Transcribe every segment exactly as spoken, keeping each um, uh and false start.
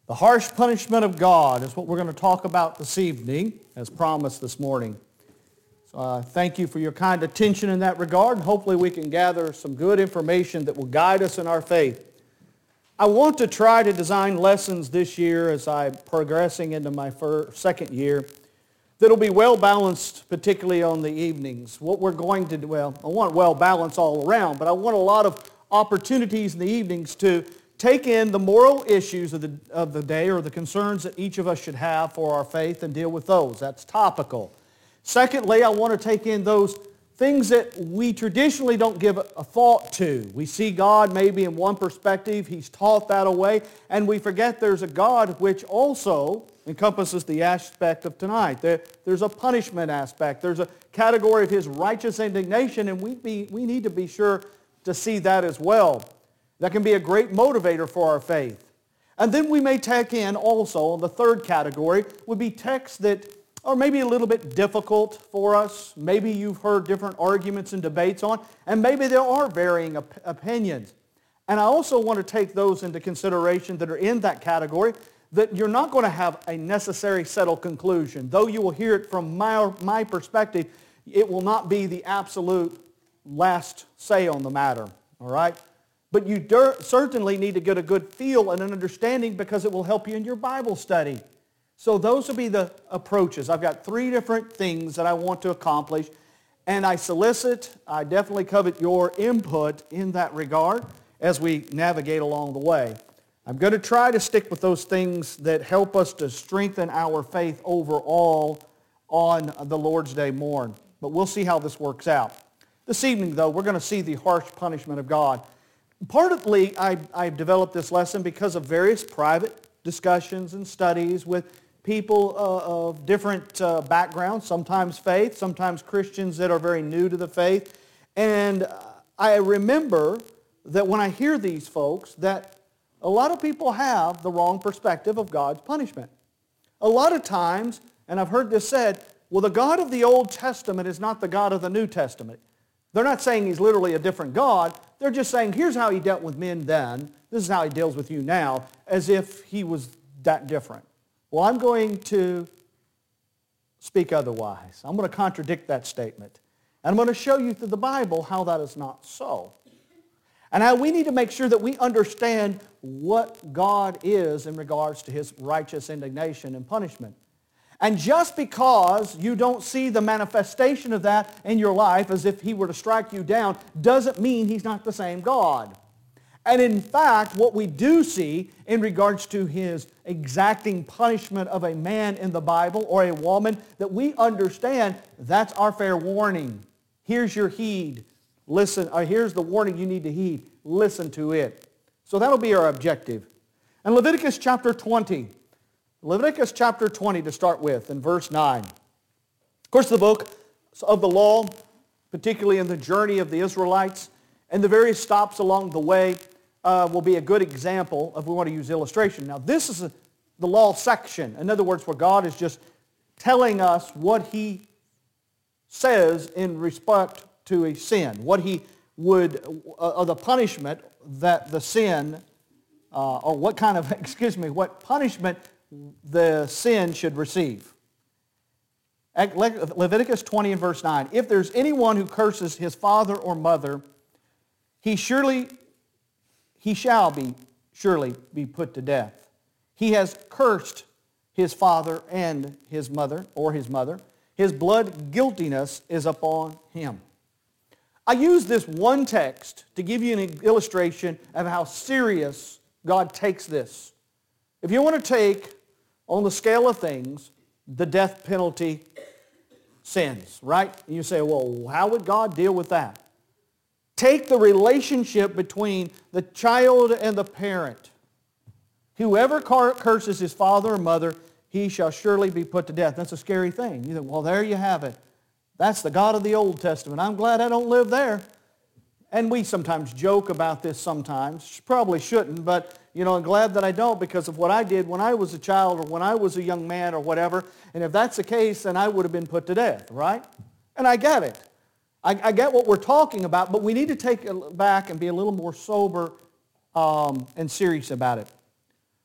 The harsh punishment of God is what we're going to talk about this evening, as promised this morning. So uh, thank you for your kind attention in that regard, and hopefully we can gather some good information that will guide us in our faith. I want to try to design lessons this year as I'm progressing into my first, second year that'll be well balanced, particularly on the evenings. What we're going to do, well, I want well balanced all around, but I want a lot of opportunities in the evenings to take in the moral issues of the, of the day or the concerns that each of us should have for our faith and deal with those. That's topical. Secondly, I want to take in those things that we traditionally don't give a thought to. We see God maybe in one perspective, He's taught that away, and we forget there's a God which also encompasses the aspect of tonight. There, there's a punishment aspect. There's a category of His righteous indignation, and we, be, we need to be sure to see that as well. That can be a great motivator for our faith. And then we may take in also, the third category, would be texts that are maybe a little bit difficult for us. Maybe you've heard different arguments and debates on, and maybe there are varying op- opinions. And I also want to take those into consideration that are in that category, that you're not going to have a necessary settled conclusion. Though you will hear it from my, my perspective, it will not be the absolute last say on the matter, all right? But you der- certainly need to get a good feel and an understanding because it will help you in your Bible study. So those will be the approaches. I've got three different things that I want to accomplish, and I solicit, I definitely covet your input in that regard as we navigate along the way. I'm going to try to stick with those things that help us to strengthen our faith overall on the Lord's Day morn. But we'll see how this works out. This evening, though, we're going to see the harsh punishment of God. Partly, I, I've developed this lesson because of various private discussions and studies with people uh, of different uh, backgrounds, sometimes faith, sometimes Christians that are very new to the faith. And I remember that when I hear these folks, that a lot of people have the wrong perspective of God's punishment. A lot of times, and I've heard this said, well, the God of the Old Testament is not the God of the New Testament. They're not saying He's literally a different God. They're just saying, here's how He dealt with men then. This is how He deals with you now, as if He was that different. Well, I'm going to speak otherwise. I'm going to contradict that statement. And I'm going to show you through the Bible how that is not so. And how we need to make sure that we understand what God is in regards to His righteous indignation and punishment. And just because you don't see the manifestation of that in your life as if He were to strike you down doesn't mean He's not the same God. And in fact, what we do see in regards to His exacting punishment of a man in the Bible or a woman, that we understand that's our fair warning. Here's your heed. Listen, or here's the warning you need to heed. Listen to it. So that'll be our objective. And Leviticus chapter twenty. Leviticus chapter twenty to start with, in verse nine. Of course, the book of the law, particularly in the journey of the Israelites, and the various stops along the way, uh, will be a good example if we want to use illustration. Now, this is a, the law section. In other words, where God is just telling us what He says in respect to a sin, what He would, uh, of the punishment that the sin, uh, or what kind of, excuse me, what punishment the sin should receive. Leviticus twenty and verse nine. If there's anyone who curses his father or mother, he surely, he shall be surely be put to death. He has cursed his father and his mother, or his mother. His blood guiltiness is upon him. I use this one text to give you an illustration of how serious God takes this. If you want to take, on the scale of things, the death penalty sins, right? And you say, well, how would God deal with that? Take the relationship between the child and the parent. Whoever curses his father or mother, he shall surely be put to death. That's a scary thing. You think, well, there you have it. That's the God of the Old Testament. I'm glad I don't live there. And we sometimes joke about this sometimes. Probably shouldn't, but you know, I'm glad that I don't because of what I did when I was a child or when I was a young man or whatever. And if that's the case, then I would have been put to death, right? And I get it. I, I get what we're talking about, but we need to take it back and be a little more sober um, and serious about it.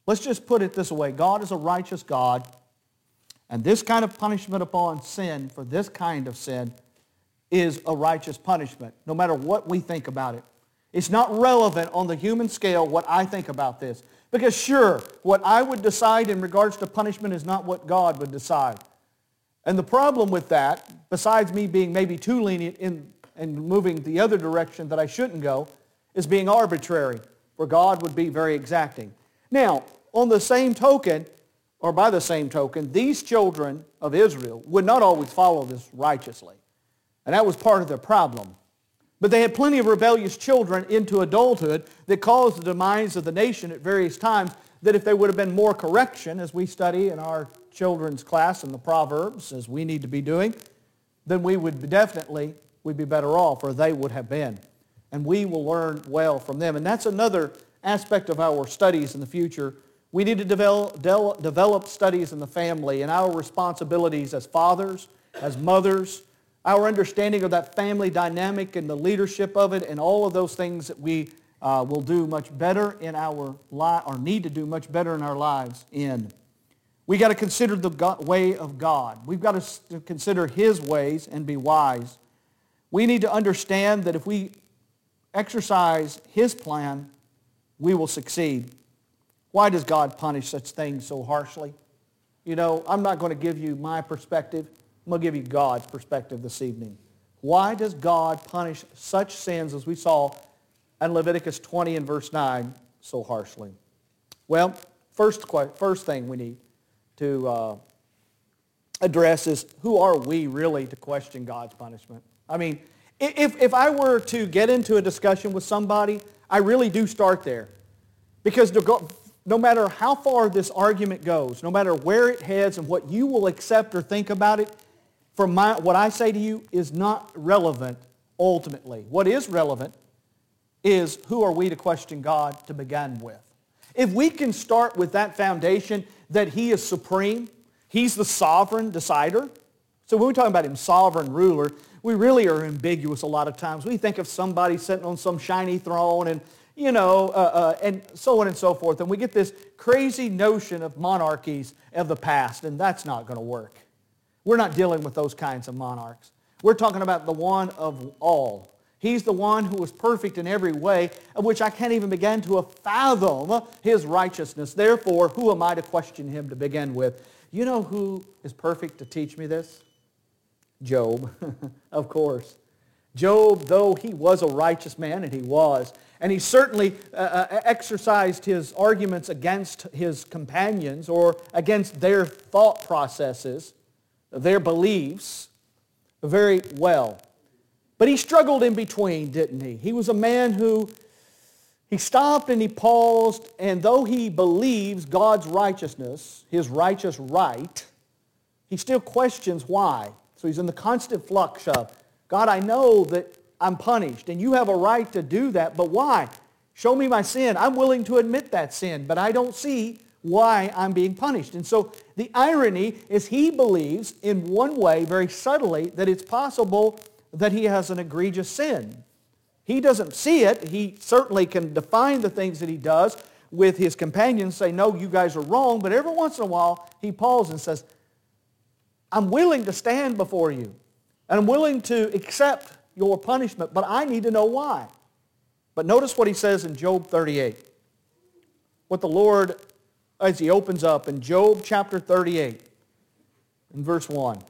Let's just put it this way. God is a righteous God, and this kind of punishment upon sin for this kind of sin is a righteous punishment, no matter what we think about it. It's not relevant on the human scale what I think about this. Because sure, what I would decide in regards to punishment is not what God would decide. And the problem with that, besides me being maybe too lenient in, in moving the other direction that I shouldn't go, is being arbitrary, where God would be very exacting. Now, on the same token, or by the same token, these children of Israel would not always follow this righteously. And that was part of their problem. But they had plenty of rebellious children into adulthood that caused the demise of the nation at various times, that if there would have been more correction, as we study in our children's class in the Proverbs, as we need to be doing, then we would definitely we'd be better off, or they would have been. And we will learn well from them. And that's another aspect of our studies in the future. We need to develop, develop studies in the family and our responsibilities as fathers, as mothers, our understanding of that family dynamic and the leadership of it, and all of those things that we uh, will do much better in our life, or need to do much better in our lives in. We got to consider the God, way of God. We've got to consider His ways and be wise. We need to understand that if we exercise His plan, we will succeed. Why does God punish such things so harshly? You know, I'm not going to give you my perspective. I'm going to give you God's perspective this evening. Why does God punish such sins as we saw in Leviticus twenty and verse nine so harshly? Well, first, first thing we need to uh, address is, who are we really to question God's punishment? I mean, if, if I were to get into a discussion with somebody, I really do start there. Because no matter how far this argument goes, no matter where it heads and what you will accept or think about it, from my, what I say to you is not relevant ultimately. What is relevant is, who are we to question God to begin with? If we can start with that foundation that He is supreme, He's the sovereign decider. So when we talk about Him sovereign ruler, we really are ambiguous a lot of times. We think of somebody sitting on some shiny throne and, you know, uh, uh, and so on and so forth. And we get this crazy notion of monarchies of the past, and that's not going to work. We're not dealing with those kinds of monarchs. We're talking about the one of all. He's the one who is perfect in every way, of which I can't even begin to fathom His righteousness. Therefore, who am I to question Him to begin with? You know who is perfect to teach me this? Job, of course. Job, though he was a righteous man, and he was, and he certainly uh, exercised his arguments against his companions or against their thought processes, their beliefs, very well. But he struggled in between, didn't he? He was a man who, he stopped and he paused, and though he believes God's righteousness, His righteous right, he still questions why. So he's in the constant flux of, God, I know that I'm punished, and you have a right to do that, but why? Show me my sin. I'm willing to admit that sin, but I don't see why I'm being punished. And so the irony is, he believes in one way, very subtly, that it's possible that he has an egregious sin. He doesn't see it. He certainly can define the things that he does with his companions, say, no, you guys are wrong, but every once in a while he pauses and says, I'm willing to stand before you, and I'm willing to accept your punishment, but I need to know why. But notice what he says in Job thirty-eight. What the Lord, as he opens up in Job chapter thirty-eight, in verse one.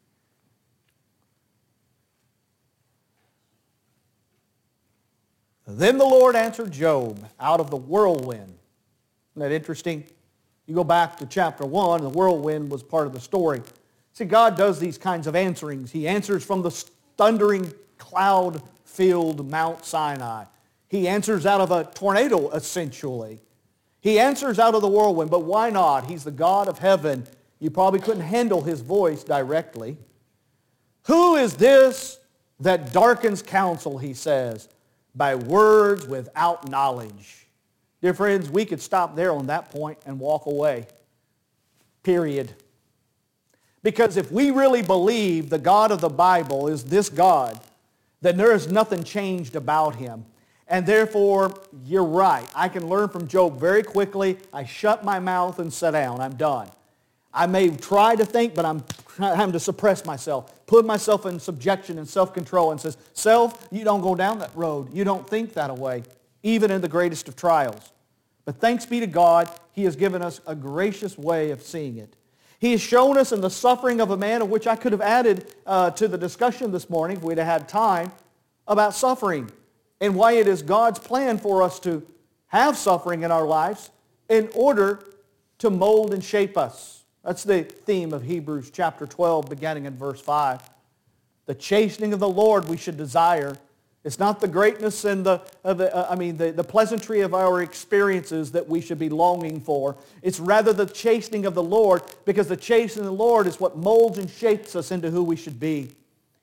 Then the Lord answered Job out of the whirlwind. Isn't that interesting? You go back to chapter one, the whirlwind was part of the story. See, God does these kinds of answerings. He answers from the thundering cloud-filled Mount Sinai. He answers out of a tornado, essentially. He answers out of the whirlwind, but why not? He's the God of heaven. You probably couldn't handle His voice directly. Who is this that darkens counsel, he says, by words without knowledge? Dear friends, we could stop there on that point and walk away. Period. Because if we really believe the God of the Bible is this God, then there is nothing changed about Him. And therefore, you're right. I can learn from Job very quickly. I shut my mouth and sit down. I'm done. I may try to think, but I'm having to suppress myself, put myself in subjection and self-control, and says, self, you don't go down that road. You don't think that way, even in the greatest of trials. But thanks be to God, He has given us a gracious way of seeing it. He has shown us in the suffering of a man, of which I could have added uh, to the discussion this morning if we'd have had time, about suffering and why it is God's plan for us to have suffering in our lives in order to mold and shape us. That's the theme of Hebrews chapter twelve, beginning in verse five. The chastening of the Lord we should desire. It's not the greatness and the, uh, the uh, I mean, the, the pleasantry of our experiences that we should be longing for. It's rather the chastening of the Lord, because the chastening of the Lord is what molds and shapes us into who we should be.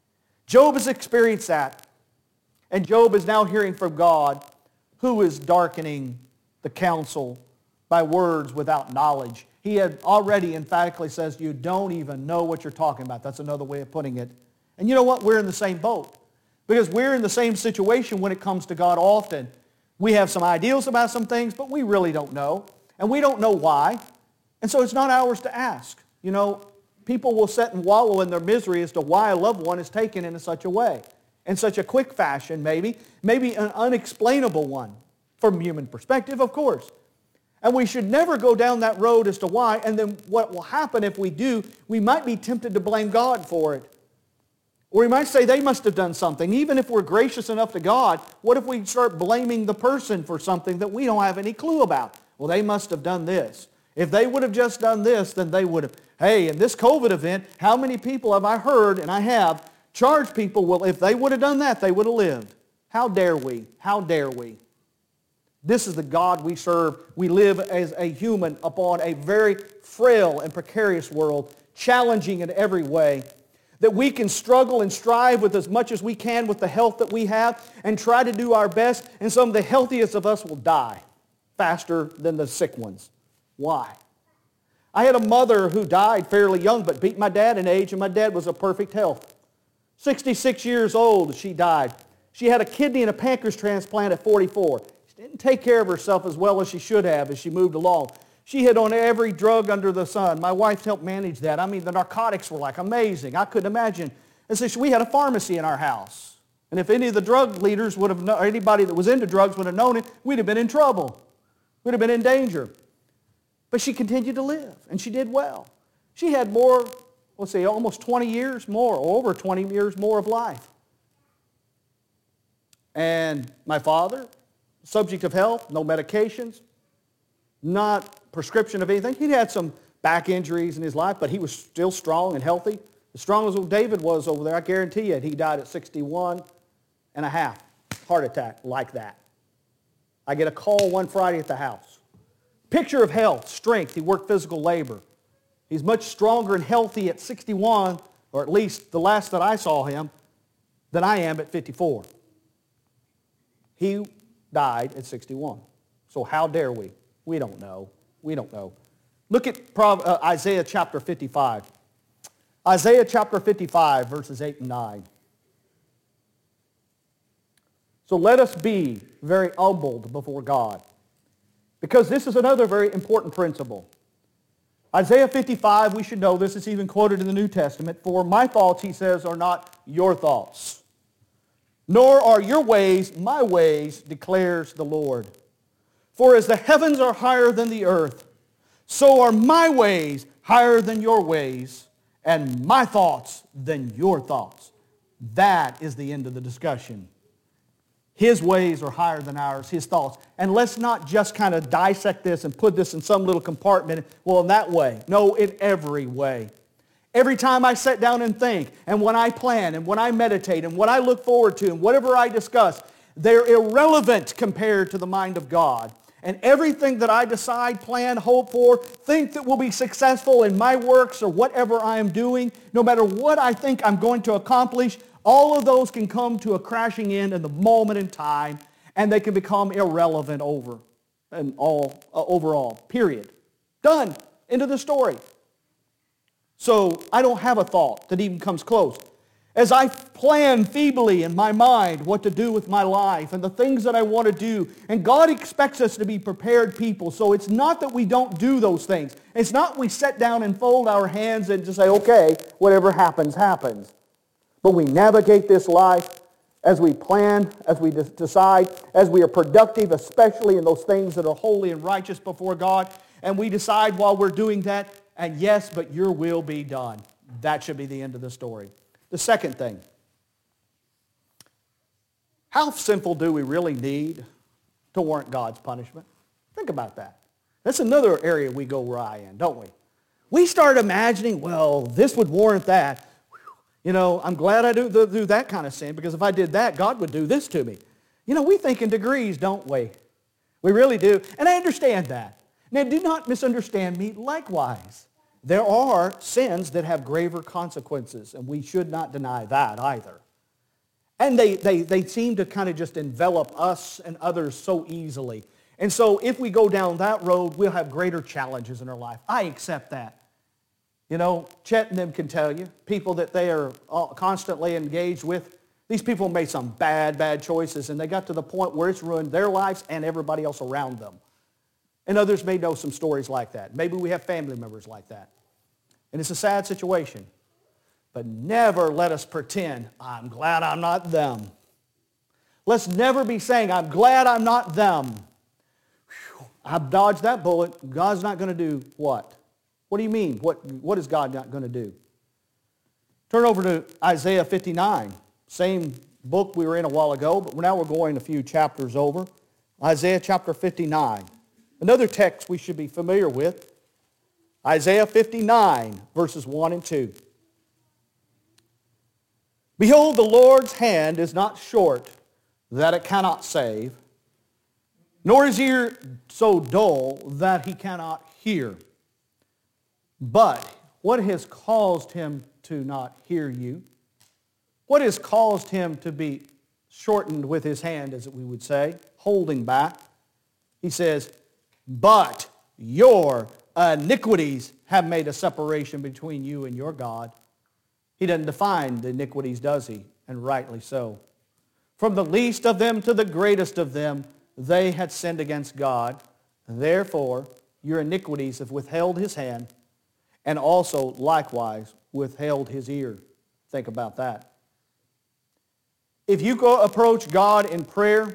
Job has experienced that. And Job is now hearing from God, who is darkening the counsel by words without knowledge. He had already emphatically says, you don't even know what you're talking about. That's another way of putting it. And you know what? We're in the same boat. Because we're in the same situation when it comes to God often. We have some ideals about some things, but we really don't know. And we don't know why. And so it's not ours to ask. You know, people will sit and wallow in their misery as to why a loved one is taken in such a way. In such a quick fashion, maybe. Maybe an unexplainable one. From human perspective, of course. And we should never go down that road as to why. And then what will happen if we do, we might be tempted to blame God for it. Or we might say they must have done something. Even if we're gracious enough to God, what if we start blaming the person for something that we don't have any clue about? Well, they must have done this. If they would have just done this, then they would have. Hey, in this COVID event, how many people have I heard, and I have, charged people, well, if they would have done that, they would have lived. How dare we? How dare we? This is the God we serve. We live as a human upon a very frail and precarious world, challenging in every way. That we can struggle and strive with as much as we can with the health that we have and try to do our best, and some of the healthiest of us will die faster than the sick ones. Why? I had a mother who died fairly young but beat my dad in age, and my dad was a perfect health. sixty-six years old, she died. She had a kidney and a pancreas transplant at forty-four. She didn't take care of herself as well as she should have as she moved along. She hit on every drug under the sun. My wife helped manage that. I mean, the narcotics were like amazing. I couldn't imagine. And so we had a pharmacy in our house. And if any of the drug leaders would have known, or anybody that was into drugs would have known it, we'd have been in trouble. We'd have been in danger. But she continued to live, and she did well. She had more, let's say, almost twenty years more, or over twenty years more of life. And my father, subject of health, no medications, not prescription of anything. He'd had some back injuries in his life, but he was still strong and healthy. As strong as old David was over there, I guarantee you, he died at sixty-one and a half. Heart attack like that. I get a call one Friday at the house. Picture of health, strength. He worked physical labor. He's much stronger and healthy at sixty-one, or at least the last that I saw him, than I am at fifty-four. He died at sixty-one. So how dare we? We don't know. We don't know. Look at uh, Isaiah chapter fifty-five. Isaiah chapter fifty-five, verses eight and nine. So let us be very humbled before God, because this is another very important principle. Isaiah fifty-five, we should know this, it's even quoted in the New Testament. For my thoughts, he says, are not your thoughts, nor are your ways my ways, declares the Lord. For as the heavens are higher than the earth, so are my ways higher than your ways, and my thoughts than your thoughts. That is the end of the discussion. His ways are higher than ours, His thoughts. And let's not just kind of dissect this and put this in some little compartment, well, in that way. No, in every way. Every time I sit down and think, and when I plan, and when I meditate, and what I look forward to, and whatever I discuss, they're irrelevant compared to the mind of God. And everything that I decide, plan, hope for, think that will be successful in my works or whatever I am doing, no matter what I think I'm going to accomplish, all of those can come to a crashing end in the moment in time, and they can become irrelevant over and all uh, overall. Period. Done. End of the story. So I don't have a thought that even comes close. as I plan feebly in my mind what to do with my life and the things that I want to do. And God expects us to be prepared people. So it's not that we don't do those things. It's not we sit down and fold our hands and just say, okay, whatever happens, happens. But we navigate this life as we plan, as we decide, as we are productive, especially in those things that are holy and righteous before God. And we decide while we're doing that, and yes, but your will be done. That should be the end of the story. The second thing, how sinful do we really need to warrant God's punishment? Think about that. That's another area we go wry in, don't we? We start imagining, well, this would warrant that. You know, I'm glad I do, do that kind of sin, because if I did that, God would do this to me. You know, we think in degrees, don't we? We really do. And I understand that. Now, do not misunderstand me likewise. There are sins that have graver consequences, and we should not deny that either. And they, they, they seem to kind of just envelop us and others so easily. And so if we go down that road, we'll have greater challenges in our life. I accept that. You know, Chet and them can tell you, people that they are constantly engaged with, these people made some bad, bad choices, and they got to the point where it's ruined their lives and everybody else around them. And others may know some stories like that. Maybe we have family members like that. And it's a sad situation. But never let us pretend, I'm glad I'm not them. Let's never be saying, I'm glad I'm not them. Whew, I've dodged that bullet. God's not going to do what? What do you mean? What, what is God not going to do? Turn over to Isaiah fifty-nine. Same book we were in a while ago, but now we're going a few chapters over. Isaiah chapter fifty-nine. Another text we should be familiar with. Isaiah fifty-nine, verses one and two. Behold, the Lord's hand is not short, that it cannot save, nor his ear so dull that he cannot hear. But what has caused him to not hear you? What has caused him to be shortened with his hand, as we would say, holding back? He says, but your iniquities have made a separation between you and your God. He doesn't define the iniquities, does he? And rightly so. From the least of them to the greatest of them, they had sinned against God. Therefore, your iniquities have withheld his hand, and also likewise withheld his ear. Think about that. If you go approach God in prayer,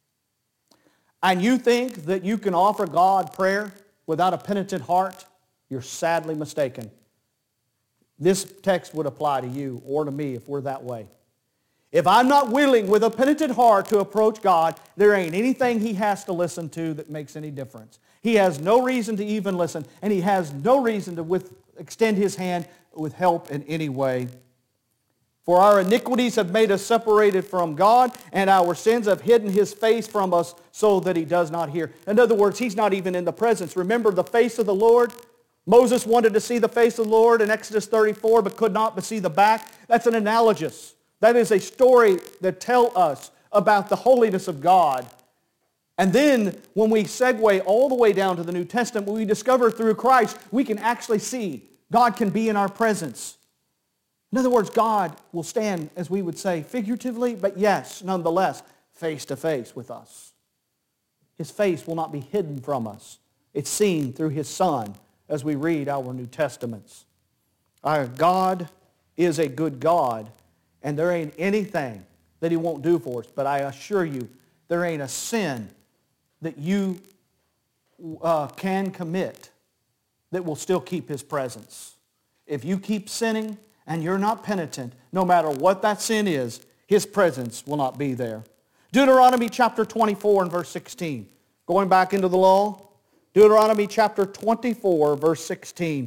and you think that you can offer God prayer without a penitent heart, you're sadly mistaken. This text would apply to you or to me if we're that way. If I'm not willing with a penitent heart to approach God, there ain't anything he has to listen to that makes any difference. He has no reason to even listen, and he has no reason to with, extend his hand with help in any way. For our iniquities have made us separated from God, and our sins have hidden his face from us so that he does not hear. In other words, he's not even in the presence. Remember the face of the Lord? Moses wanted to see the face of the Lord in Exodus thirty-four, but could not but see the back. That's an analogous. That is a story that tells us about the holiness of God. And then when we segue all the way down to the New Testament, we discover through Christ, we can actually see God can be in our presence. In other words, God will stand, as we would say, figuratively, but yes, nonetheless, face to face with us. His face will not be hidden from us. It's seen through his Son as we read our New Testaments. Our God is a good God, and there ain't anything that he won't do for us. But I assure you, there ain't a sin that you uh, can commit that will still keep his presence. If you keep sinning and you're not penitent, no matter what that sin is, his presence will not be there. Deuteronomy chapter twenty-four and verse sixteen. Going back into the law, Deuteronomy chapter twenty-four, verse sixteen.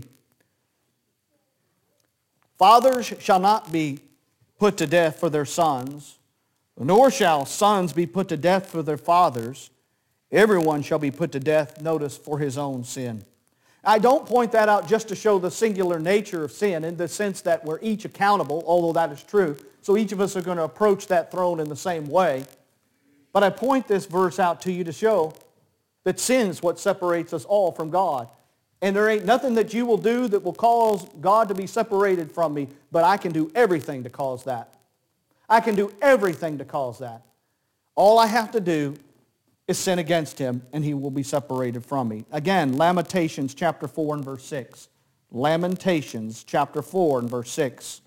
Fathers shall not be put to death for their sons, nor shall sons be put to death for their fathers. Everyone shall be put to death, notice, for his own sin. I don't point that out just to show the singular nature of sin in the sense that we're each accountable, although that is true. So each of us are going to approach that throne in the same way. But I point this verse out to you to show that sin is what separates us all from God. And there ain't nothing that you will do that will cause God to be separated from me, but I can do everything to cause that. I can do everything to cause that. All I have to do is sin against him, and he will be separated from me. Again, Lamentations chapter four and verse six. Lamentations chapter four and verse six.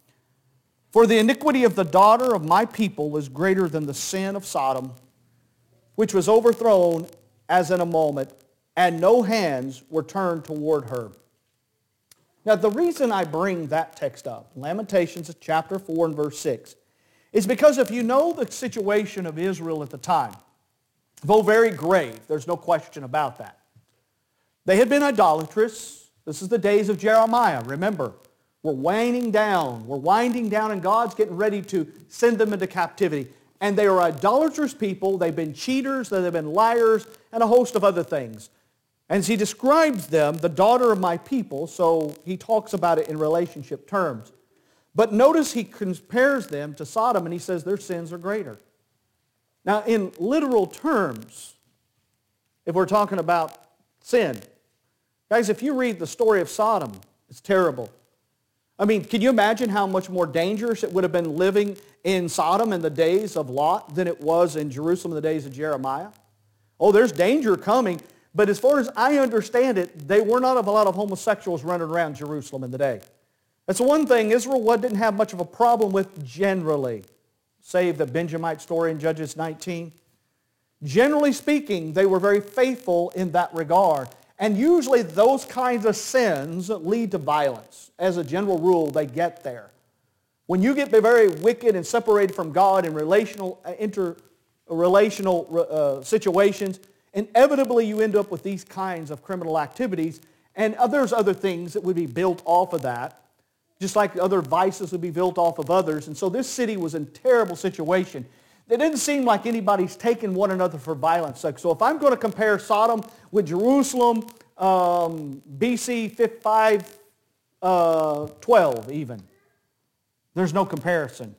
For the iniquity of the daughter of my people is greater than the sin of Sodom, which was overthrown as in a moment, and no hands were turned toward her. Now, the reason I bring that text up, Lamentations chapter four and verse six, is because if you know the situation of Israel at the time, though very grave, there's no question about that. They had been idolatrous. This is the days of Jeremiah, remember. We're winding down. We're winding down, and God's getting ready to send them into captivity. And they are idolatrous people. They've been cheaters. They've been liars, and a host of other things. And as he describes them, the daughter of my people, so he talks about it in relationship terms. But notice he compares them to Sodom, and he says their sins are greater. Now, in literal terms, if we're talking about sin, guys, if you read the story of Sodom, it's terrible. I mean, can you imagine how much more dangerous it would have been living in Sodom in the days of Lot than it was in Jerusalem in the days of Jeremiah? Oh, there's danger coming, but as far as I understand it, they were not a lot of homosexuals running around Jerusalem in the day. That's one thing Israel didn't have much of a problem with generally, save the Benjamite story in Judges nineteen. Generally speaking, they were very faithful in that regard. And usually those kinds of sins lead to violence. As a general rule, they get there. When you get very wicked and separated from God in relational, interrelational uh, situations, inevitably you end up with these kinds of criminal activities. And there's other things that would be built off of that, just like other vices would be built off of others. And so this city was in a terrible situation. It didn't seem like anybody's taking one another for violence. So if I'm going to compare Sodom with Jerusalem, um, B C five twelve even, there's no comparison.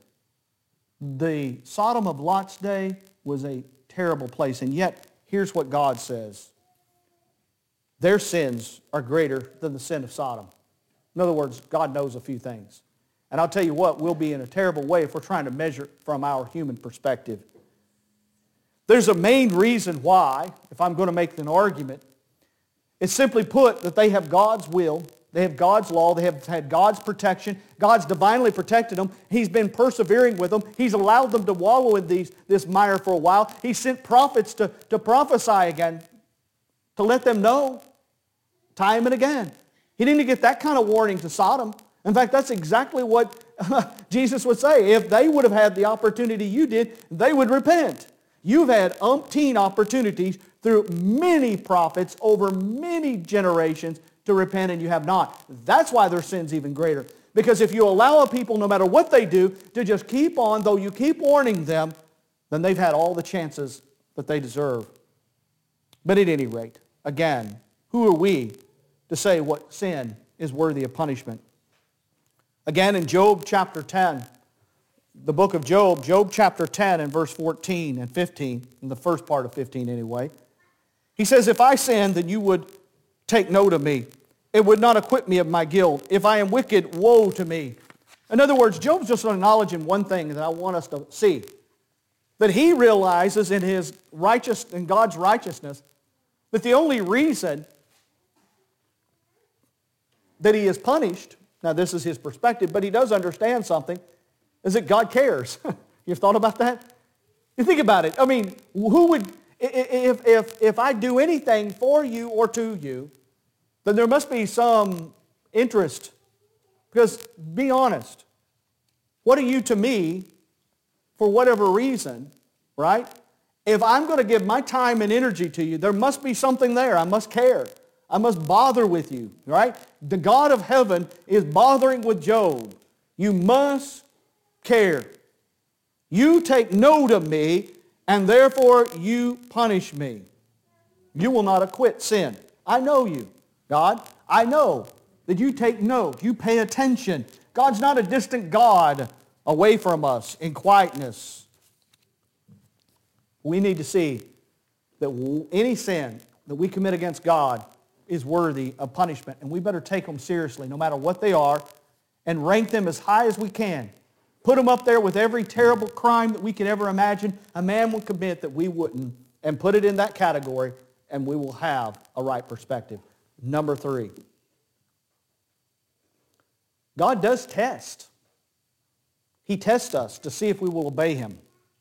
The Sodom of Lot's day was a terrible place, and yet here's what God says. Their sins are greater than the sin of Sodom. In other words, God knows a few things. And I'll tell you what, we'll be in a terrible way if we're trying to measure it from our human perspective. There's a main reason why, if I'm going to make an argument, it's simply put that they have God's will, they have God's law, they have had God's protection, God's divinely protected them, He's been persevering with them, He's allowed them to wallow in these, this mire for a while, He sent prophets to, to prophesy again, to let them know, time and again. He didn't get that kind of warning to Sodom. In fact, that's exactly what Jesus would say. If they would have had the opportunity you did, they would repent. You've had umpteen opportunities through many prophets over many generations to repent, and you have not. That's why their sin's even greater. Because if you allow a people, no matter what they do, to just keep on, though you keep warning them, then they've had all the chances that they deserve. But at any rate, again, who are we to say what sin is worthy of punishment? Again, in Job chapter ten, the book of Job, Job chapter ten and verse fourteen and fifteen, in the first part of fifteen anyway, he says, if I sin, then you would take note of me. It would not acquit me of my guilt. If I am wicked, woe to me. In other words, Job's just acknowledging one thing that I want us to see. That he realizes in his righteous, in God's righteousness, that the only reason that he is punished, now this is his perspective, but he does understand something, is that God cares. You've thought about that? You think about it. I mean, who would, if, if, if I do anything for you or to you, then there must be some interest. Because be honest, what are you to me for whatever reason, right? If I'm going to give my time and energy to you, there must be something there. I must care. I must bother with you, right? The God of heaven is bothering with Job. You must care. You take note of me, and therefore you punish me. You will not acquit sin. I know you, God. I know that you take note. You pay attention. God's not a distant God away from us in quietness. We need to see that any sin that we commit against God is worthy of punishment, and we better take them seriously no matter what they are and rank them as high as we can. Put them up there with every terrible crime that we could ever imagine a man would commit that we wouldn't, and put it in that category, and we will have a right perspective. Number three, God does test. He tests us to see if we will obey Him,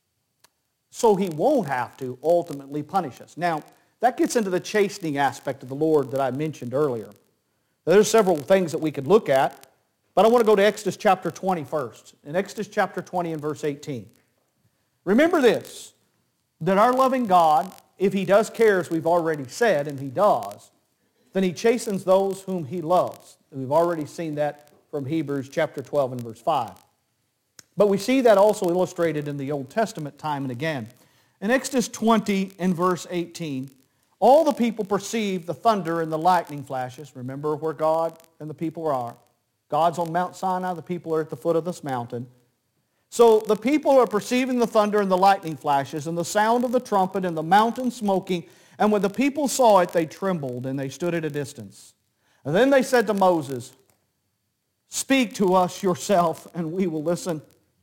so He won't have to ultimately punish us. Now, that gets into the chastening aspect of the Lord that I mentioned earlier. There's several things that we could look at, but I want to go to Exodus chapter twenty first. In Exodus chapter twenty and verse eighteen. Remember this, that our loving God, if He does care, as we've already said, and He does, then He chastens those whom He loves. And we've already seen that from Hebrews chapter twelve and verse five. But we see that also illustrated in the Old Testament time and again. In Exodus twenty and verse eighteen, all the people perceived the thunder and the lightning flashes. Remember where God and the people are. God's on Mount Sinai, the people are at the foot of this mountain. So the people are perceiving the thunder and the lightning flashes and the sound of the trumpet and the mountain smoking. And when the people saw it, they trembled and they stood at a distance. And then they said to Moses, "Speak to us yourself, and we will listen.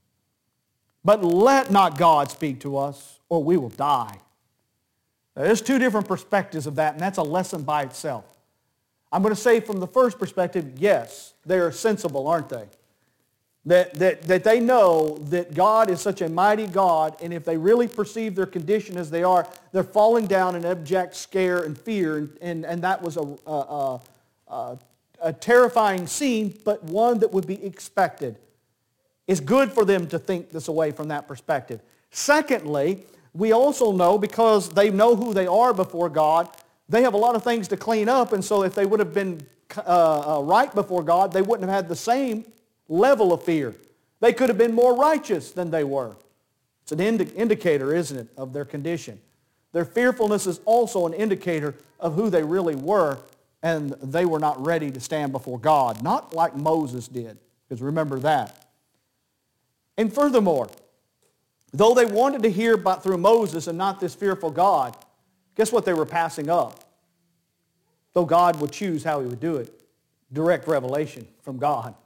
But let not God speak to us, or we will die." Now, there's two different perspectives of that, and that's a lesson by itself. I'm going to say from the first perspective, yes, they are sensible, aren't they? That, that, that they know that God is such a mighty God, and if they really perceive their condition as they are, they're falling down in abject scare and fear, and, and, and that was a, a, a, a terrifying scene, but one that would be expected. It's good for them to think this away from that perspective. Secondly, we also know, because they know who they are before God, they have a lot of things to clean up, and so if they would have been uh, uh, right before God, they wouldn't have had the same level of fear. They could have been more righteous than they were. It's an indi- indicator, isn't it, of their condition. Their fearfulness is also an indicator of who they really were, and they were not ready to stand before God, not like Moses did, because remember that. And furthermore, though they wanted to hear about through Moses and not this fearful God, guess what they were passing up? Though God would choose how He would do it. Direct revelation from God.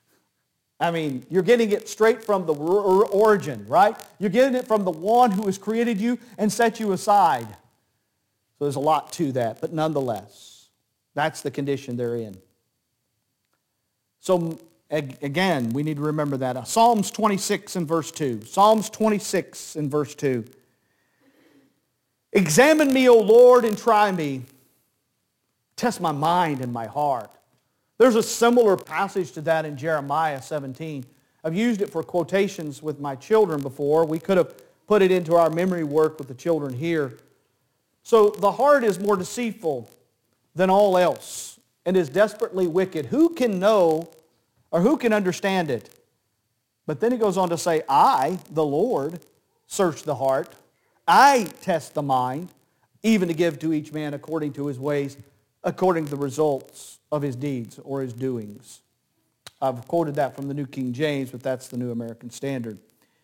I mean, you're getting it straight from the origin, right? You're getting it from the one who has created you and set you aside. So there's a lot to that, but nonetheless, that's the condition they're in. So again, we need to remember that. Psalms twenty-six and verse two. Psalms twenty-six and verse two. "Examine me, O Lord, and try me. Test my mind and my heart." There's a similar passage to that in Jeremiah seventeen. I've used it for quotations with my children before. We could have put it into our memory work with the children here. So the heart is more deceitful than all else and is desperately wicked. Who can know or who can understand it? But then he goes on to say, "I, the Lord, search the heart. I test the mind, even to give to each man according to his ways, according to the results of his deeds or his doings." I've quoted that from the New King James, but that's the New American Standard.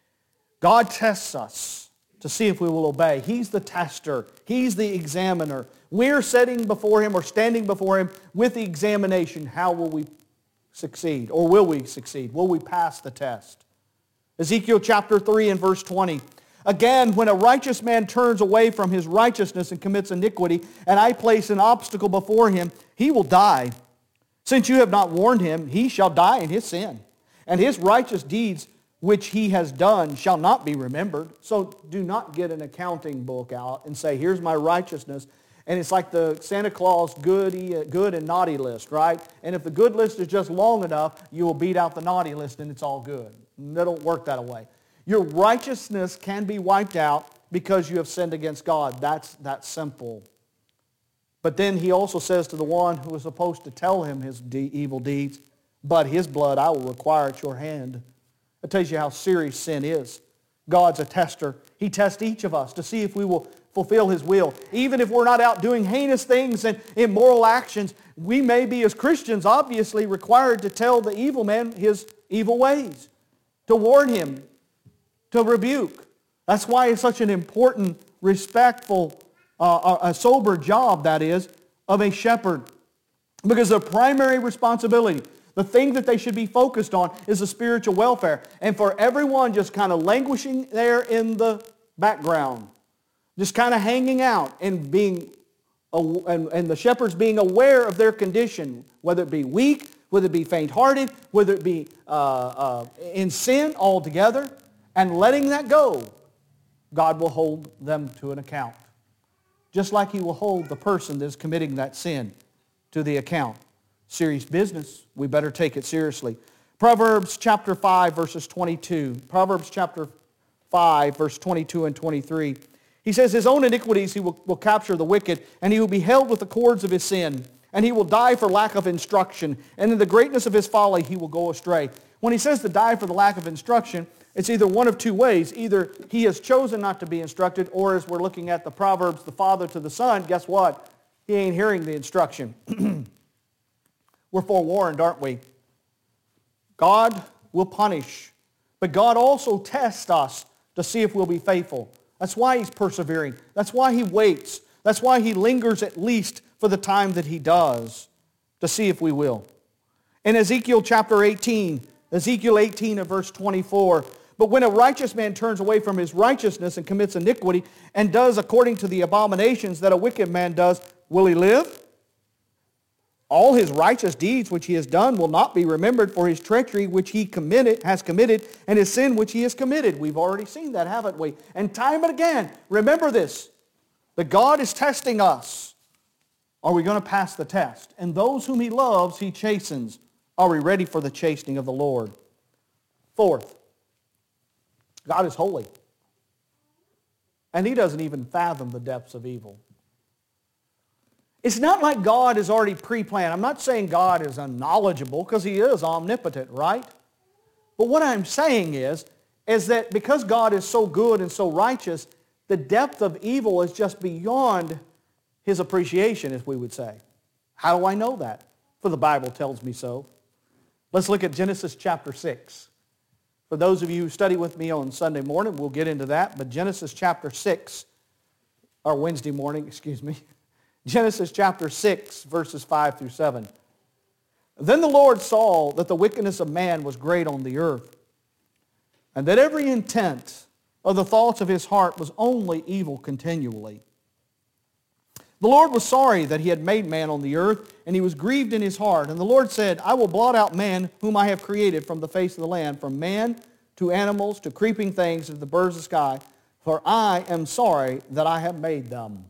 God tests us to see if we will obey. He's the tester. He's the examiner. We're sitting before Him or standing before Him with the examination. How will we succeed? Or will we succeed? Will we pass the test? Ezekiel chapter three and verse twenty. "Again, when a righteous man turns away from his righteousness and commits iniquity, and I place an obstacle before him, he will die. Since you have not warned him, he shall die in his sin. And his righteous deeds which he has done shall not be remembered." So do not get an accounting book out and say, here's my righteousness. And it's like the Santa Claus goody, good and naughty list, right? And if the good list is just long enough, you will beat out the naughty list and it's all good. They don't work that way. Your righteousness can be wiped out because you have sinned against God. That's that simple. But then he also says to the one who was supposed to tell him his de- evil deeds, "But his blood I will require at your hand." That tells you how serious sin is. God's a tester. He tests each of us to see if we will fulfill His will. Even if we're not out doing heinous things and immoral actions, we may be, as Christians, obviously required to tell the evil man his evil ways, to warn him, to rebuke. That's why it's such an important, respectful, uh, a sober job, that is, of a shepherd. Because the primary responsibility, the thing that they should be focused on, is the spiritual welfare. And for everyone just kind of languishing there in the background, just kind of hanging out and being, and, and the shepherds being aware of their condition, whether it be weak, whether it be faint-hearted, whether it be uh, uh, in sin altogether, and letting that go, God will hold them to an account. Just like He will hold the person that is committing that sin to the account. Serious business. We better take it seriously. Proverbs chapter five, verses twenty-two. Proverbs chapter five, verse twenty-two and twenty-three. He says, His own iniquities He will, will capture the wicked, and he will be held with the cords of his sin. And he will die for lack of instruction. And in the greatness of his folly he will go astray. When he says to die for the lack of instruction, it's either one of two ways. Either he has chosen not to be instructed, or as we're looking at the Proverbs, the father to the son, guess what? He ain't hearing the instruction. We're forewarned, aren't we? God will punish. But God also tests us to see if we'll be faithful. That's why He's persevering. That's why He waits. That's why He lingers at least for the time that He does, to see if we will. In Ezekiel chapter eighteen, Ezekiel eighteen and verse twenty-four, but when a righteous man turns away from his righteousness and commits iniquity and does according to the abominations that a wicked man does, will he live? All his righteous deeds which he has done will not be remembered, for his treachery which he committed has committed, and his sin which he has committed. We've already seen that, haven't we? And time and again, remember this, that God is testing us. Are we going to pass the test? And those whom He loves, He chastens. Are we ready for the chastening of the Lord? Fourth, God is holy. And He doesn't even fathom the depths of evil. It's not like God is already pre-planned. I'm not saying God is unknowledgeable, because He is omnipotent, right? But what I'm saying is, is that because God is so good and so righteous, the depth of evil is just beyond His appreciation, as we would say. How do I know that? For the Bible tells me so. Let's look at Genesis chapter six. For those of you who study with me on Sunday morning, we'll get into that. But Genesis chapter six, or Wednesday morning, excuse me. Genesis chapter six, verses five through seven. Then the Lord saw that the wickedness of man was great on the earth, and that every intent of the thoughts of his heart was only evil continually. The Lord was sorry that He had made man on the earth, and He was grieved in His heart. And the Lord said, I will blot out man whom I have created from the face of the land, from man to animals to creeping things and to the birds of the sky, for I am sorry that I have made them.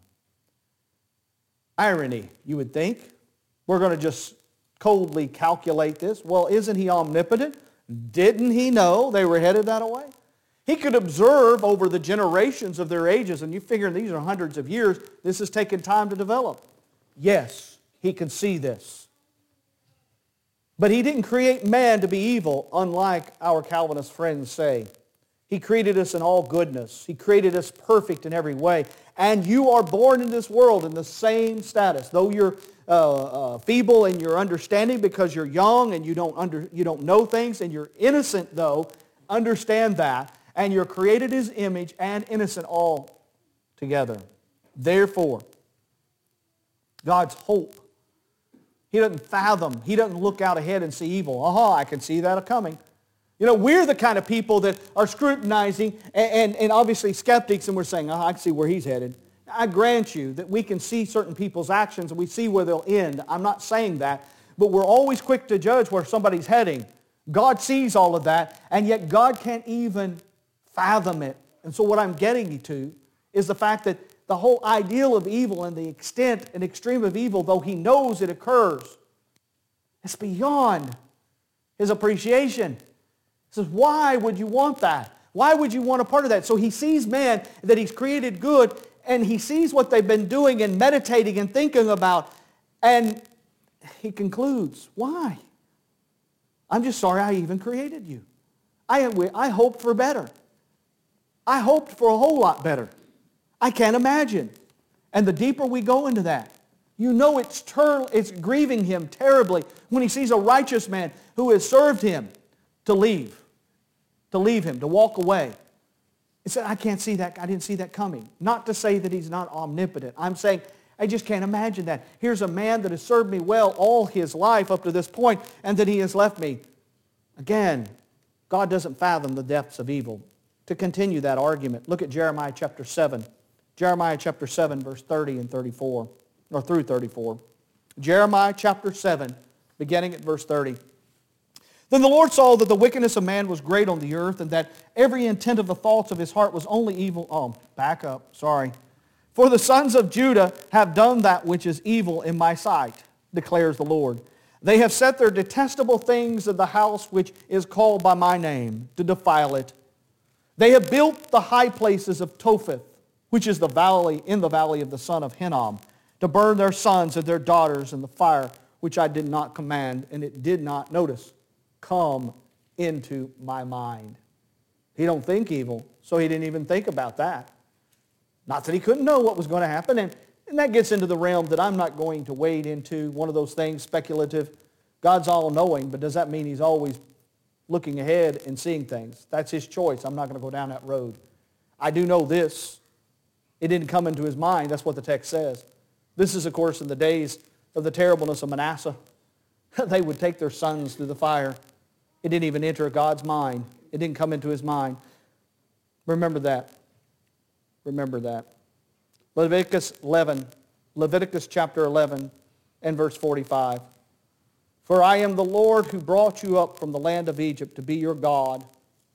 Irony, you would think. We're going to just coldly calculate this. Well, isn't He omnipotent? Didn't He know they were headed that way? He could observe over the generations of their ages, and you figure these are hundreds of years, this has taken time to develop. Yes, He can see this. But He didn't create man to be evil, unlike our Calvinist friends say. He created us in all goodness. He created us perfect in every way. And you are born in this world in the same status. Though you're uh, uh, feeble in your understanding because you're young and you don't, under, you don't know things, and you're innocent though, understand that. And you're created His image and innocent all together. Therefore, God's hope. He doesn't fathom. He doesn't look out ahead and see evil. Aha, I can see that coming. You know, we're the kind of people that are scrutinizing and, and, and obviously skeptics, and we're saying, oh, I can see where he's headed. I grant you that we can see certain people's actions and we see where they'll end. I'm not saying that, but we're always quick to judge where somebody's heading. God sees all of that, and yet God can't even fathom it. And so what I'm getting to is the fact that the whole ideal of evil and the extent and extreme of evil, though He knows it occurs, it's beyond His appreciation. He says, why would you want that? Why would you want a part of that? So He sees man, that He's created good, and He sees what they've been doing and meditating and thinking about, and He concludes, why? I'm just sorry I even created you. I, I hoped for better. I hoped for a whole lot better. I can't imagine. And the deeper we go into that, you know it's, ter- it's grieving Him terribly when He sees a righteous man who has served Him to leave, to leave Him, to walk away. He said, I can't see that. I didn't see that coming. Not to say that He's not omnipotent. I'm saying I just can't imagine that. Here's a man that has served me well all his life up to this point, and then he has left me. Again, God doesn't fathom the depths of evil. To continue that argument, look at Jeremiah chapter seven. Jeremiah chapter seven, verse thirty and thirty-four, or through thirty-four. Jeremiah chapter seven, beginning at verse thirty. Then the Lord saw that the wickedness of man was great on the earth, and that every intent of the thoughts of his heart was only evil. Oh, back up, sorry. For the sons of Judah have done that which is evil in my sight, declares the Lord. They have set their detestable things in the house which is called by my name, to defile it. They have built the high places of Topheth, which is the valley in the valley of the son of Hinnom, to burn their sons and their daughters in the fire, which I did not command, and it did not, notice, come into my mind. He don't think evil, so he didn't even think about that. Not that he couldn't know what was going to happen, and, and that gets into the realm that I'm not going to wade into, one of those things, speculative. God's all-knowing, but does that mean he's always looking ahead and seeing things? That's his choice. I'm not going to go down that road. I do know this. It didn't come into his mind. That's what the text says. This is, of course, in the days of the terribleness of Manasseh. They would take their sons through the fire. It didn't even enter God's mind. It didn't come into his mind. Remember that. Remember that. Leviticus eleven, Leviticus chapter eleven and verse forty-five. For I am the Lord who brought you up from the land of Egypt to be your God.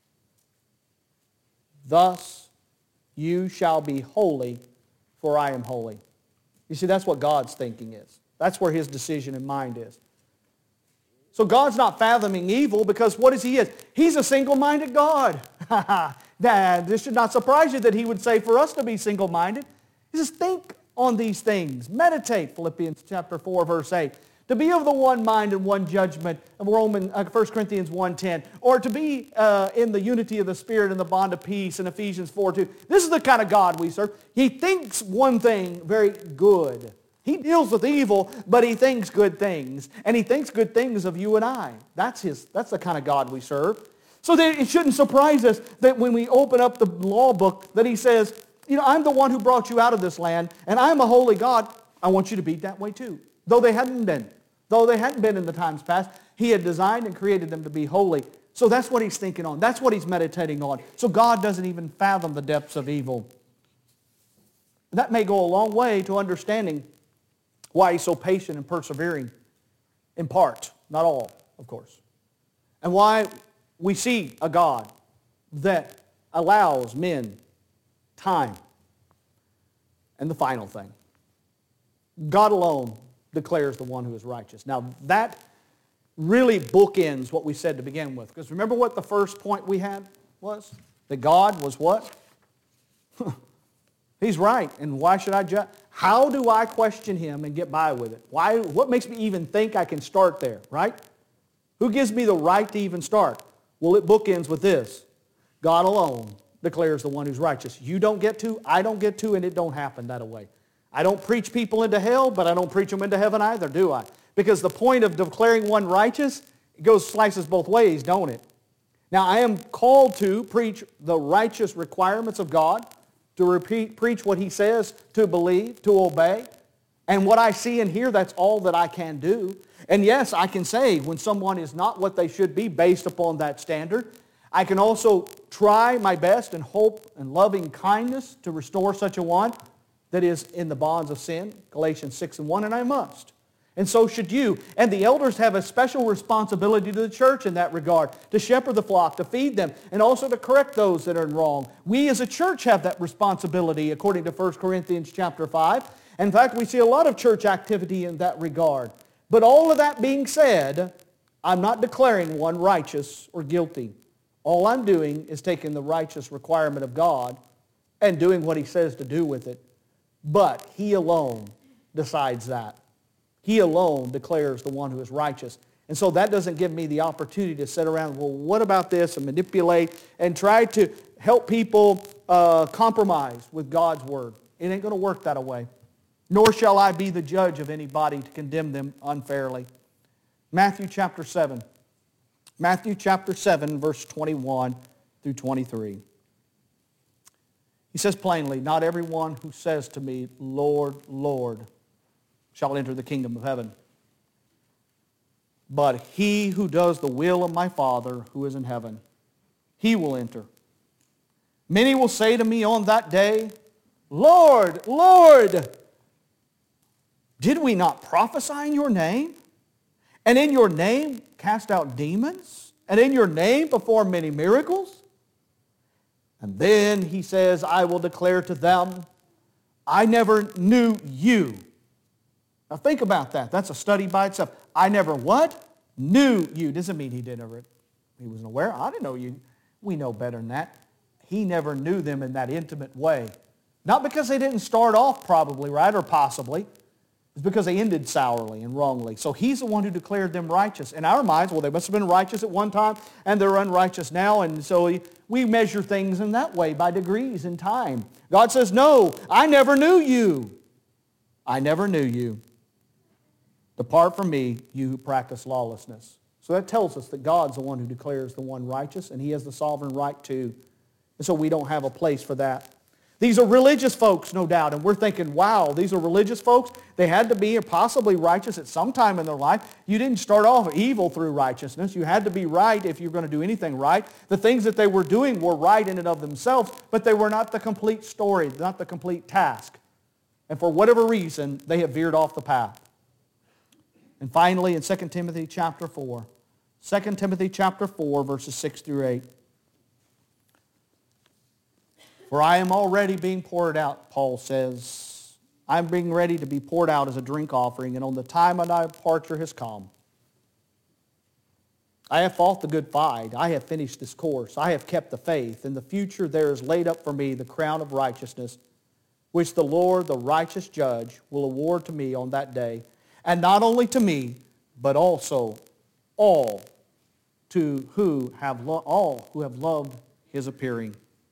Thus you shall be holy, for I am holy. You see, that's what God's thinking is. That's where his decision in mind is. So God's not fathoming evil because what is he is? He's a single-minded God. Dad, this should not surprise you that he would say for us to be single-minded. He says, think on these things. Meditate, Philippians chapter four, verse eight. To be of the one mind and one judgment, of Roman, uh, First Corinthians one ten. Or to be uh, in the unity of the Spirit and the bond of peace in Ephesians four two. This is the kind of God we serve. He thinks one thing very good. He deals with evil, but he thinks good things. And he thinks good things of you and I. That's, his, that's the kind of God we serve. So that it shouldn't surprise us that when we open up the law book that he says, you know, I'm the one who brought you out of this land, and I'm a holy God. I want you to be that way too. Though they hadn't been. Though they hadn't been in the times past, he had designed and created them to be holy. So that's what he's thinking on. That's what he's meditating on. So God doesn't even fathom the depths of evil. That may go a long way to understanding why he's so patient and persevering, in part, not all, of course. And why we see a God that allows men time. And the final thing, God alone declares the one who is righteous. Now that really bookends what we said to begin with. Because remember what the first point we had was? That God was what? He's right, and why should I judge? How do I question him and get by with it? Why? What makes me even think I can start there, right? Who gives me the right to even start? Well, it bookends with this. God alone declares the one who's righteous. You don't get to, I don't get to, and it don't happen that way. I don't preach people into hell, but I don't preach them into heaven either, do I? Because the point of declaring one righteous, it goes slices both ways, don't it? Now, I am called to preach the righteous requirements of God, to repeat, preach what he says, to believe, to obey. And what I see and hear, that's all that I can do. And yes, I can say when someone is not what they should be based upon that standard. I can also try my best in hope and loving kindness to restore such a one that is in the bonds of sin, Galatians six and one, and I must. And so should you. And the elders have a special responsibility to the church in that regard, to shepherd the flock, to feed them, and also to correct those that are in wrong. We as a church have that responsibility according to First Corinthians chapter five. In fact, we see a lot of church activity in that regard. But all of that being said, I'm not declaring one righteous or guilty. All I'm doing is taking the righteous requirement of God and doing what he says to do with it. But he alone decides that. He alone declares the one who is righteous. And so that doesn't give me the opportunity to sit around, well, what about this, and manipulate and try to help people uh, compromise with God's word. It ain't going to work that way. Nor shall I be the judge of anybody to condemn them unfairly. Matthew chapter seven. Matthew chapter seven, verse twenty-one through twenty-three. He says plainly, not everyone who says to me, Lord, Lord, shall enter the kingdom of heaven, but he who does the will of my Father who is in heaven, he will enter. Many will say to me on that day, Lord, Lord, did we not prophesy in your name? And in your name cast out demons? And in your name perform many miracles? And then he says, I will declare to them, I never knew you. Now think about that. That's a study by itself. I never what? Knew you. Doesn't mean he didn't ever, he wasn't aware. I didn't know you. We know better than that. He never knew them in that intimate way. Not because they didn't start off probably, right, or possibly. It's because they ended sourly and wrongly. So he's the one who declared them righteous. In our minds, well, they must have been righteous at one time, and they're unrighteous now, and so we measure things in that way by degrees in time. God says, no, I never knew you. I never knew you. Depart from me, you who practice lawlessness. So that tells us that God's the one who declares the one righteous, and he has the sovereign right to. And so we don't have a place for that. These are religious folks, no doubt, and we're thinking, wow, these are religious folks. They had to be or possibly righteous at some time in their life. You didn't start off evil through righteousness. You had to be right if you're going to do anything right. The things that they were doing were right in and of themselves, but they were not the complete story, not the complete task. And for whatever reason, they have veered off the path. And finally, in Second Timothy chapter four, Second Timothy chapter four, verses six through eight. For I am already being poured out, Paul says. I am being ready to be poured out as a drink offering, and on the time of my departure has come. I have fought the good fight. I have finished this course. I have kept the faith. In the future there is laid up for me the crown of righteousness, which the Lord, the righteous judge, will award to me on that day. And not only to me, but also all to who have lo- all who have loved his appearing.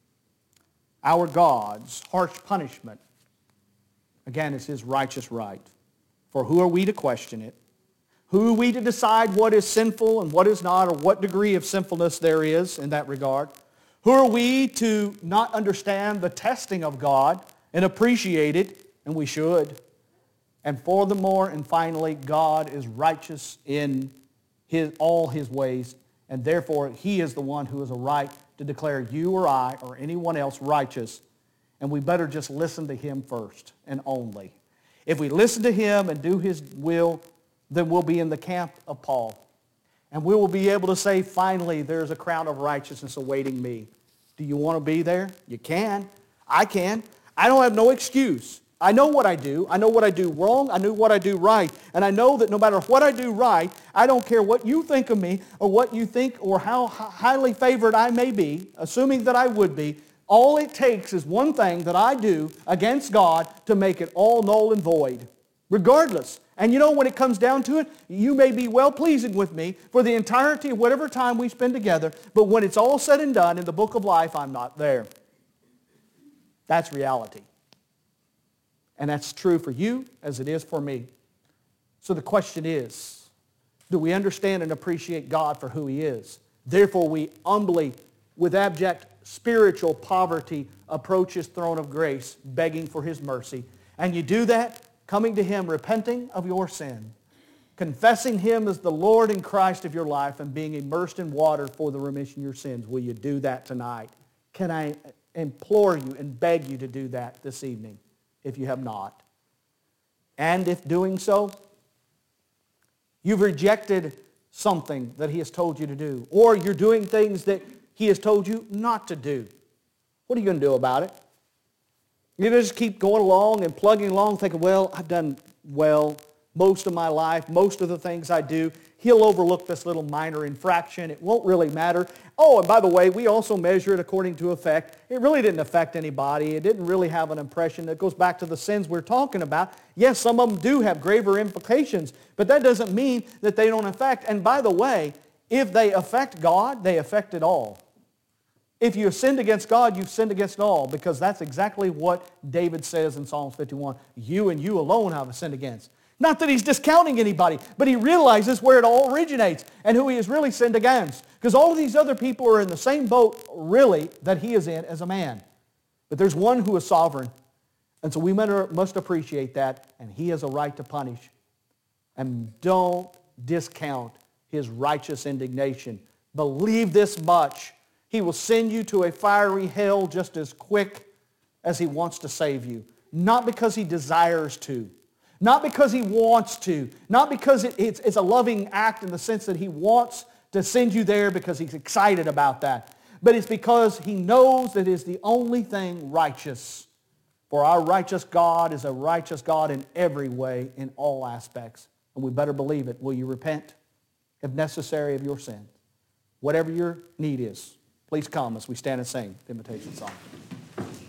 Our God's harsh punishment, again, is his righteous right. For who are we to question it? Who are we to decide what is sinful and what is not, or what degree of sinfulness there is in that regard? Who are we to not understand the testing of God and appreciate it? And we should. And furthermore, and finally, God is righteous in his, all his ways, and therefore he is the one who has a right to declare you or I or anyone else righteous, and we better just listen to him first and only. If we listen to him and do his will, then we'll be in the camp of Paul, and we will be able to say, finally, there's a crown of righteousness awaiting me. Do you want to be there? You can. I can. I don't have no excuse. I know what I do. I know what I do wrong. I know what I do right. And I know that no matter what I do right, I don't care what you think of me or what you think or how highly favored I may be, assuming that I would be, all it takes is one thing that I do against God to make it all null and void, regardless. And you know, when it comes down to it, you may be well-pleasing with me for the entirety of whatever time we spend together, but when it's all said and done in the book of life, I'm not there. That's reality. And that's true for you as it is for me. So the question is, do we understand and appreciate God for who he is? Therefore, we humbly, with abject spiritual poverty, approach his throne of grace, begging for his mercy. And you do that, coming to him, repenting of your sin, confessing him as the Lord and Christ of your life, and being immersed in water for the remission of your sins. Will you do that tonight? Can I implore you and beg you to do that this evening, if you have not? And if doing so, you've rejected something that he has told you to do, or you're doing things that he has told you not to do, what are you going to do about it? You just keep going along and plugging along thinking, well, I've done well most of my life, most of the things I do. He'll overlook this little minor infraction. It won't really matter. Oh, and by the way, we also measure it according to effect. It really didn't affect anybody. It didn't really have an impression. It goes back to the sins we're talking about. Yes, some of them do have graver implications, but that doesn't mean that they don't affect. And by the way, if they affect God, they affect it all. If you have sinned against God, you've sinned against all, because that's exactly what David says in Psalms fifty-one. You and you alone have sinned against. Not that he's discounting anybody, but he realizes where it all originates and who he has really sinned against. Because all of these other people are in the same boat, really, that he is in as a man. But there's one who is sovereign. And so we must appreciate that, and He has a right to punish. And don't discount His righteous indignation. Believe this much. He will send you to a fiery hell just as quick as He wants to save you. Not because He desires to. Not because He wants to. Not because it, it's, it's a loving act in the sense that He wants to send you there because He's excited about that. But it's because He knows that it is the only thing righteous. For our righteous God is a righteous God in every way, in all aspects. And we better believe it. Will you repent, if necessary, of your sin? Whatever your need is, please come as we stand and sing the invitation song.